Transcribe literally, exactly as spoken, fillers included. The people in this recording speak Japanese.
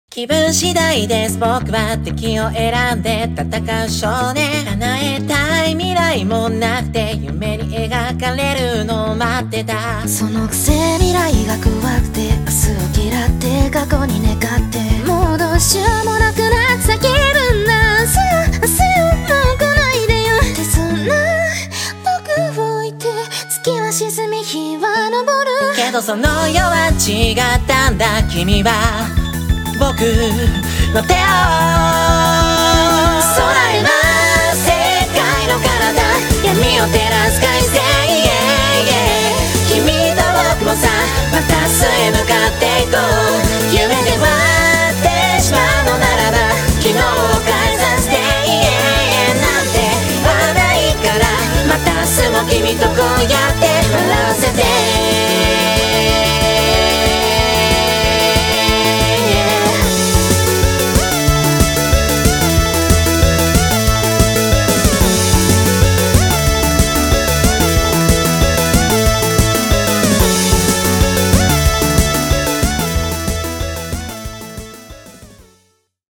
気分次第です僕は敵を選んで戦う少年。叶えたい未来もなくて夢に描かれるのを待ってた。 そのくせ未来が怖くて明日を嫌って過去に願ってもうどうしようもなくなって叫ぶんだ。明日よ明日よもう来ないでよってそんな僕を置いて月は沈み日は昇るけどその世は違ったんだ。君は僕の手を空へな世界の彼方闇を照らす快晴、君と僕もさまた明日へ向かっていこう。夢で